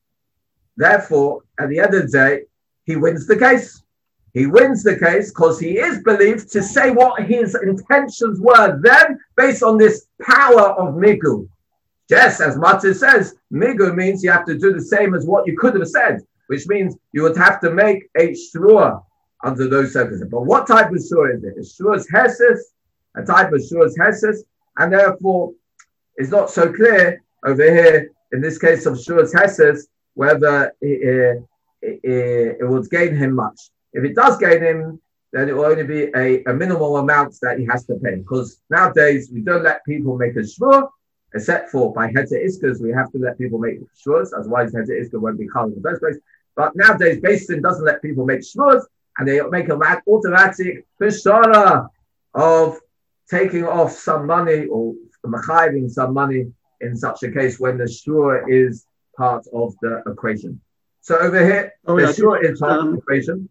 Speaker 2: at the end of the day, he wins the case. He wins the case because he is believed to say what his intentions were then based on this power of migu. Just as Matzah says, migu means you have to do the same as what you could have said, which means you would have to make a shruah under those circumstances. But what type of shruah is it? A shruah's heses, a type of shruah's heses, and therefore it's not so clear over here in this case of shruah's heses whether it will gain him much. If it does gain him, then it will only be a minimal amount that he has to pay. Because nowadays, we don't let people make a shvur, except for by Heter Iskas, we have to let people make shvurs, otherwise Heter Iska won't be called in the first place. But nowadays, Beis Din doesn't let people make shvurs, and they make an automatic pishara of taking off some money or machayving some money in such a case when the shvur is part of the equation. So over here, the shvur is part of the equation.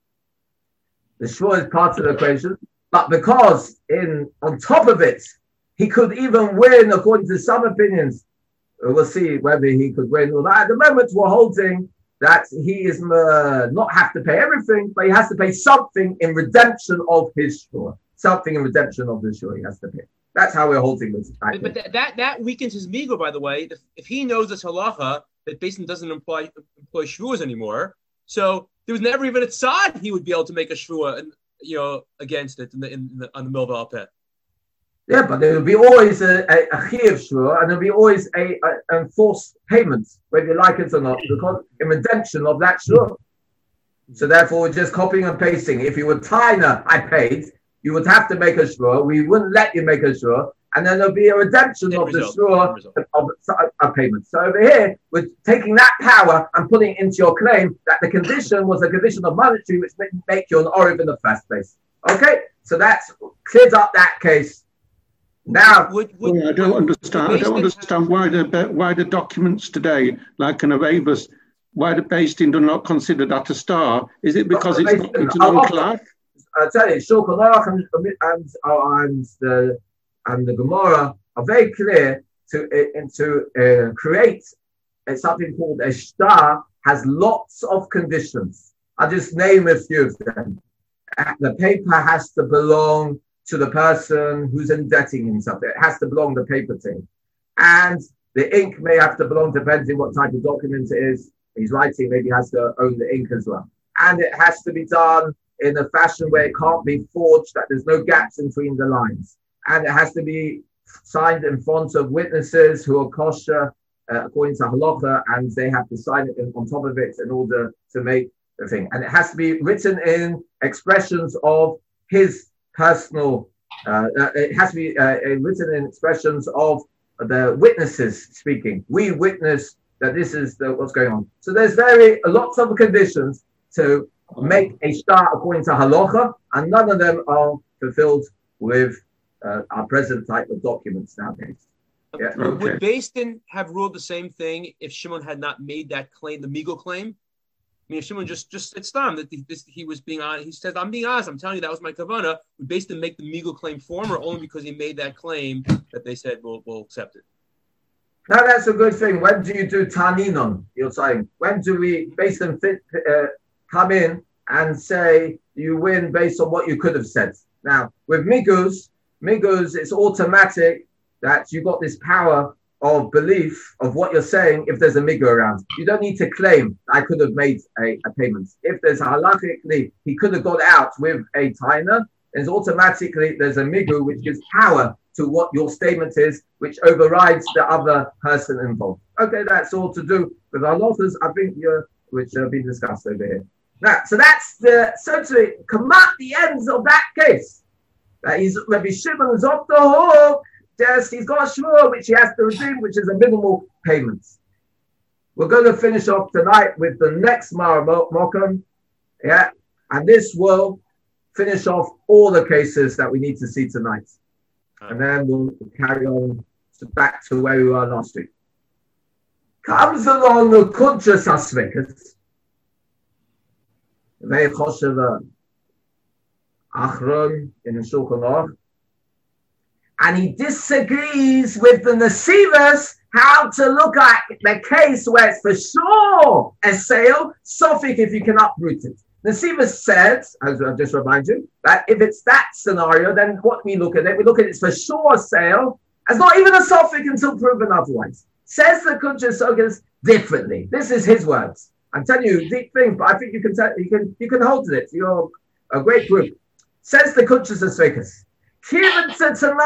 Speaker 2: The shvur is part of the equation, but because on top of it, he could even win, according to some opinions. We'll see whether he could win or not. At the moment, we're holding that he is not have to pay everything, but he has to pay something in redemption of his shore. Something in redemption of his shore he has to pay. That's how we're holding this.
Speaker 3: But that weakens his migo, by the way. If he knows this halacha, that basically doesn't employ shvuas anymore. So there was never even a tzad he would be able to make a shvua, against it on the Milva Alpeh.
Speaker 2: Yeah, but there will be always a chiyuv shvua, and there will be always a enforced payment, whether you like it or not, because in redemption of that shvua. So therefore, we're just copying and pasting. If you were Taina, I paid, you would have to make a shvua. We wouldn't let you make a shvua, and then there'll be a redemption of the shvua of a payment. So over here, we're taking that power and putting it into your claim that the condition was a condition of monetary, which didn't make you an oriv in the first place. Okay, so that's clears up that case. Now,
Speaker 6: I don't understand. I don't understand why the documents today, like an Avavus, why the Beis Din do not consider that a star. Is it because it's an unclass?
Speaker 2: I tell you, Shulchan Aruch and the Gemara are very clear to create something called a star. Has lots of conditions. I'll just name a few of them. The paper has to belong to the person who's indebting himself. It has to belong to the paper thing. And the ink may have to belong, depending what type of document it is. He's writing, maybe has to own the ink as well. And it has to be done in a fashion where it can't be forged, that there's no gaps in between the lines. And it has to be signed in front of witnesses who are kosher, according to halacha, and they have to sign it on top of it in order to make the thing. And it has to be written in expressions of his personal, it has to be written in expressions of the witnesses speaking. We witness that this is what's going on. So there's lots of conditions to make a star according to halacha, and none of them are fulfilled with our present type of documents nowadays. Yeah.
Speaker 3: Okay. Would Beis Din have ruled the same thing if Shimon had not made that claim, the Migo claim? I mean, if Shimon just said Stam that he was being honest, he said, "I'm being honest. I'm telling you that was my kavanah." Would Beis Din make the Migo claim for him, or only because he made that claim that they said we'll accept it?
Speaker 2: Now that's a good thing. When do you do Taninon? You're saying, when do we Beis Din come in and say you win based on what you could have said? Now with Migos, it's automatic that you got this power of belief of what you're saying. If there's a migo around, you don't need to claim I could have made a payment. If there's halachically he could have got out with a taina, there's automatically there's a migo which gives power to what your statement is, which overrides the other person involved. Okay, that's all to do with halachas, I think, which have been discussed over here. Now, so that's so to come at the ends of that case. Rabbi Shimon is off the hook. Just he's got a shvur which he has to redeem, which is a minimal payment. We're going to finish off tonight with the next Mara Mokum, and this will finish off all the cases that we need to see tonight, and then we'll carry on back to where we were last week. Comes along the Kuncha Sasvekas, very choshev Achron in Shulchan Aruch. And he disagrees with the Nesivos how to look at the case where it's for sure a sale, Sophic if you can uproot it. Nesivos says, as I'll just remind you, that if it's that scenario, then what we look at it, we look at it's for sure a sale, as not even a Sophic until proven otherwise. Says the Kuncha Sogas differently. This is his words. I'm telling you deep things, but I think you can hold to it. You're a great group. Says the Kuncha Sogas. Since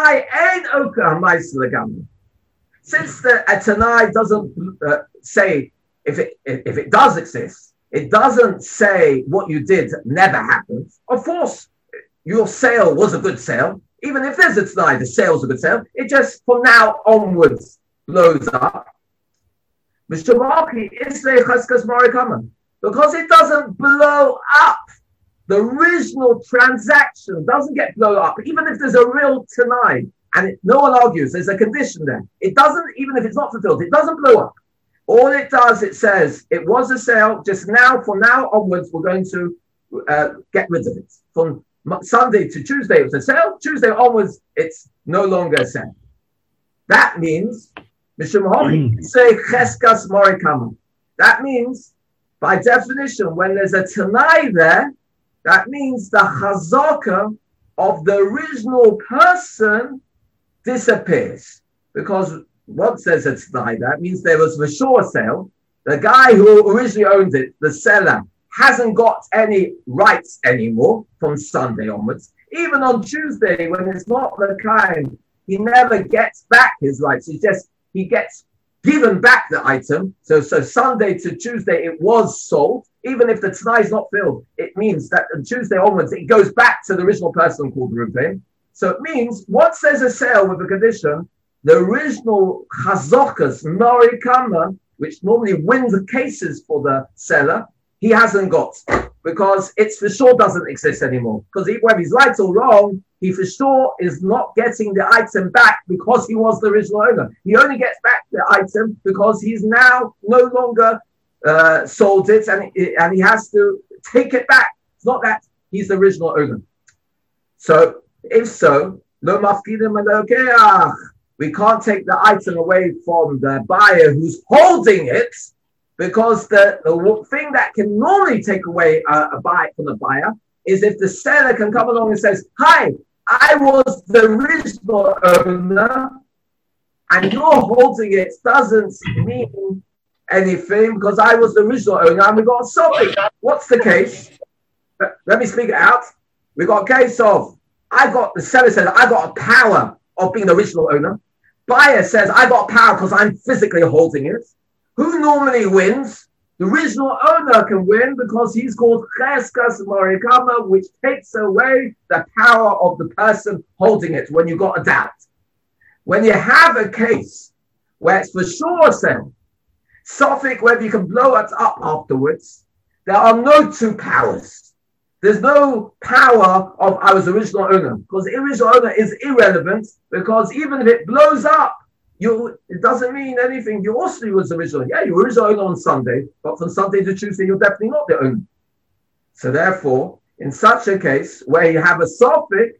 Speaker 2: the Tanai doesn't say if it does exist, it doesn't say what you did never happened. Of course, your sale was a good sale. Even if there's a Tanai, the sale was a good sale. It just from now onwards blows up. Because it doesn't blow up. The original transaction doesn't get blown up, even if there's a real Tanai, and no one argues, there's a condition there. It doesn't, even if it's not fulfilled, it doesn't blow up. All it does, it says, it was a sale, just now, from now onwards, we're going to get rid of it. From Sunday to Tuesday, it was a sale. Tuesday onwards, it's no longer a sale. That means, that means, by definition, when there's a Tanai there, that means the Chazaka of the original person disappears. Because once there's a Tanai, that means there was the shore sale. The guy who originally owned it, the seller, hasn't got any rights anymore from Sunday onwards. Even on Tuesday, when it's not the kind, he never gets back his rights. He gets given back the item. So Sunday to Tuesday, it was sold. Even if the Tanai is not filled, it means that on Tuesday onwards, it goes back to the original person called Reuven. So it means once there's a sale with a condition, the original Chazokas, Nori Kama, which normally wins the cases for the seller, he hasn't got, because it's for sure doesn't exist anymore. Because whether he's right or wrong, he for sure is not getting the item back because he was the original owner. He only gets back the item because he's now no longer sold it, and he has to take it back. It's not that he's the original owner. So if so, lo mafkidim alokeach. We can't take the item away from the buyer who's holding it, because the thing that can normally take away a buy from the buyer is if the seller can come along and says, "Hi, I was the original owner, and you're holding it doesn't mean anything because I was the original owner and we got something." What's the case? Let me speak it out. We got a case of the seller says, "I got a power of being the original owner." Buyer says, "I got power because I'm physically holding it." Who normally wins? The original owner can win because he's called Cheskas Morikama, which takes away the power of the person holding it when you've got a doubt. When you have a case where it's for sure sale, Sophic, whether you can blow it up afterwards, there are no two powers. There's no power of I was the original owner, because the original owner is irrelevant, because even if it blows up, it doesn't mean anything. You also was original. Yeah, you were original owner on Sunday, but from Sunday to Tuesday, you're definitely not the owner. So therefore, in such a case where you have a Sophic,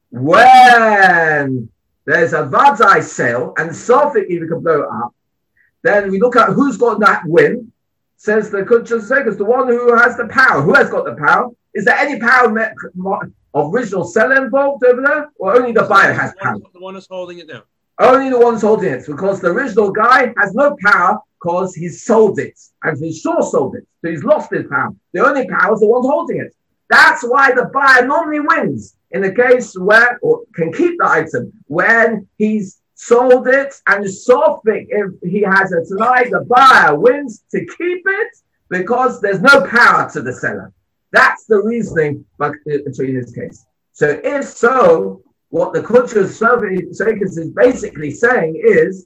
Speaker 2: when there's a Vadai sale and Sophic even can blow it up, then we look at who's got that win. Says the Kuncha Sekas, the one who has the power. Who has got the power? Is there any power of original seller involved over there, or only the buyer has power?
Speaker 3: The one who's holding it now.
Speaker 2: Only the one's holding it, because the original guy has no power because he's sold it, and he's sure sold it, so he's lost his power. The only power is the one holding it. That's why the buyer normally wins in the case where, or can keep the item when he's sold it, and Sophic, if he has it tonight, the buyer wins to keep it because there's no power to the seller. That's the reasoning between this case. So if so, what the Kutsha Sekas is basically saying is,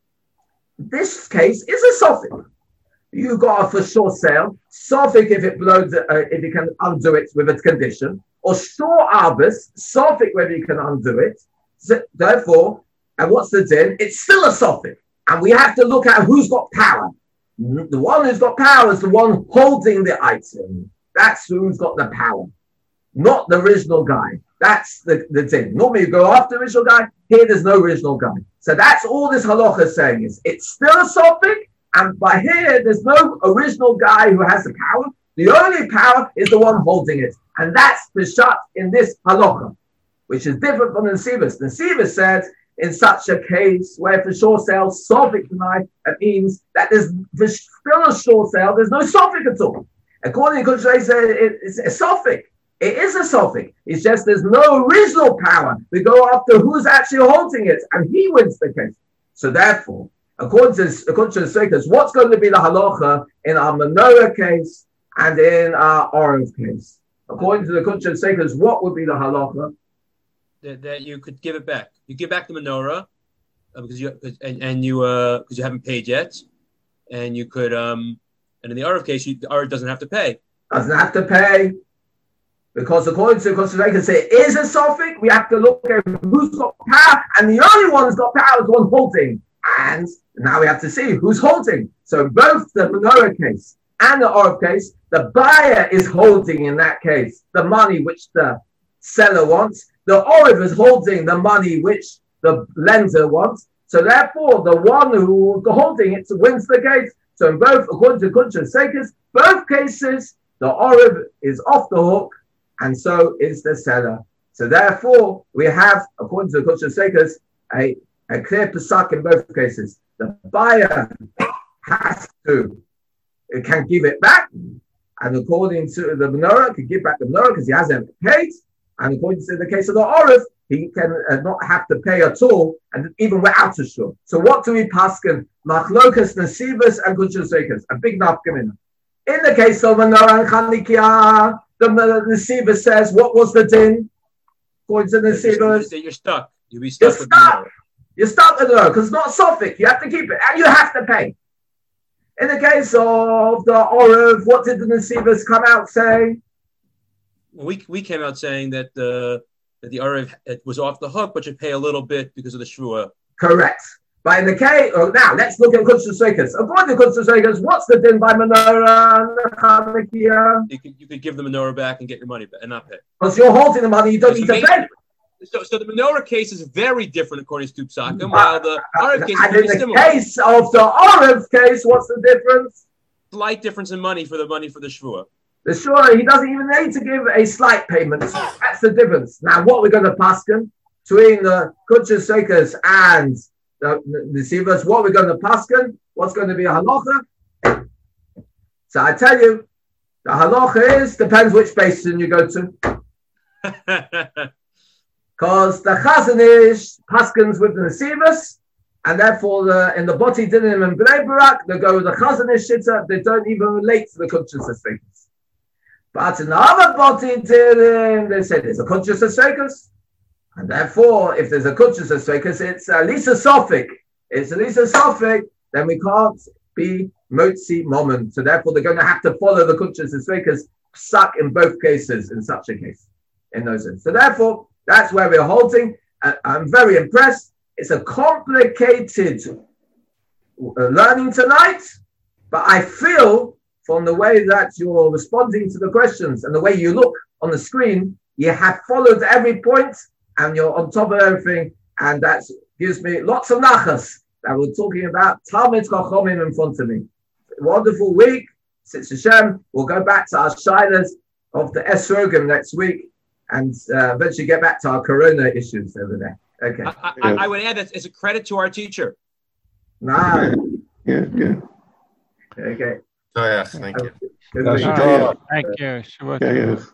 Speaker 2: this case is a Sophic. You got a for sure sale. Sophic if it blows, if you can undo it with its condition, or sure arbus, Sophic whether you can undo it. So, therefore, and what's the din? It's still a Sophic, and we have to look at who's got power. The one who's got power is the one holding the item. That's who's got the power, not the original guy. That's the thing. Normally you go after the original guy. Here there's no original guy. So that's all this halacha is saying, is it's still a Sophic, and by here there's no original guy who has the power. The only power is the one holding it. And that's the shut in this halacha, which is different from the Nesivos. The Nesivos said, in such a case where for sure sale, Sophic tonight, it means that there's still a sure sale, there's no Sophic at all. According to Kutshay, it's a Sophic. It is a Sophic. It's just there's no original power. We go after who's actually holding it, and he wins the case. So therefore, according to Sekas, what's going to be the halacha in our menorah case and in our Orov case? According to the Kutshay Sekas, what would be the halacha?
Speaker 3: That you could give it back. You give back the menorah because you haven't paid yet, and you could and in the Orov case, the Orov doesn't have to pay.
Speaker 2: Doesn't have to pay. Because according to the Constitution, say it is a Sophic, we have to look at who's got power, and the only one who's got power is the one holding. And now we have to see who's holding. So both the menorah case and the Orov case, the buyer is holding in that case the money which the seller wants. The Orov is holding the money which the lender wants. So therefore, the one who the holding it wins the case. So in both, according to Kuntra Sekers, both cases, the Oriv is off the hook, and so is the seller. So therefore, we have, according to the Kuntra Sekers, a clear Pesach in both cases. The buyer has to, it can give it back, and according to the menorah, can give back the menorah because he hasn't paid. And according to the case of the Oriv, he can not have to pay at all, and even without a shul. So what do we paskin? Machlokas, Nesivas, and Kuntra Sekers. A big nafkamina. In the case of menorah and Chanikia, the Nesivas says, what was the din? According to the Nesivas,
Speaker 3: you're stuck. You'll be stuck with the menorah.
Speaker 2: You're stuck with the menorah because it's not sophic. You have to keep it, and you have to pay. In the case of the Oriv, what did the Nesivas come out saying?
Speaker 3: We came out saying that the Oriv was off the hook, but you pay a little bit because of the Shvua.
Speaker 2: Correct. But in the case, now let's look at Kuntra Sekers. According to Kuntra Sekers, what's the din by menorah?
Speaker 3: You could give the menorah back and get your money back and not pay.
Speaker 2: Because you're holding the money, you don't need to pay.
Speaker 3: So the menorah case is very different according to Psakim, while the Oriv case is very similar.
Speaker 2: In the case of the Oriv case, what's the difference?
Speaker 3: Slight difference in money for the Shvua.
Speaker 2: The Shvua, he doesn't even need to give a slight payment. That's the difference. Now, what we're going to paskin between the Kuntra Sekers and the Nesivas, what we're going to paskin, what's going to be a halacha? So I tell you, the halacha depends which basin you go to. Because the Chazon Ish paskins with the Nesivas, and therefore in the Boti Dinim and Bnei Barak, they go with the Chazon Ish Shitta, they don't even relate to the Kuntra Sekers. But in the other Boti Dinim, they say there's a Kuntra Sekers, and therefore, if there's a Kuntra Sekers, it's at least a Sophic. It's at least a Sophic, then we can't be Motzi Momon. So therefore, they're going to have to follow the Kuntra Sekers suck in both cases, in such a case, in those ends. So therefore, that's where we're holding. I'm very impressed. It's a complicated learning tonight, but I feel from the way that you're responding to the questions and the way you look on the screen, you have followed every point and you're on top of everything. And that gives me lots of nachas that we're talking about. Talmid Chachomim in front of me. Wonderful week. Sitz Hashem. We'll go back to our shilas of the Esrogim next week and eventually get back to our corona issues over there. Okay.
Speaker 3: I would add that it's a credit to our teacher.
Speaker 2: Nah.
Speaker 6: Yeah.
Speaker 2: Okay.
Speaker 1: Oh, yeah, thank you.
Speaker 4: Thank you.
Speaker 8: Thank you.
Speaker 6: Yeah.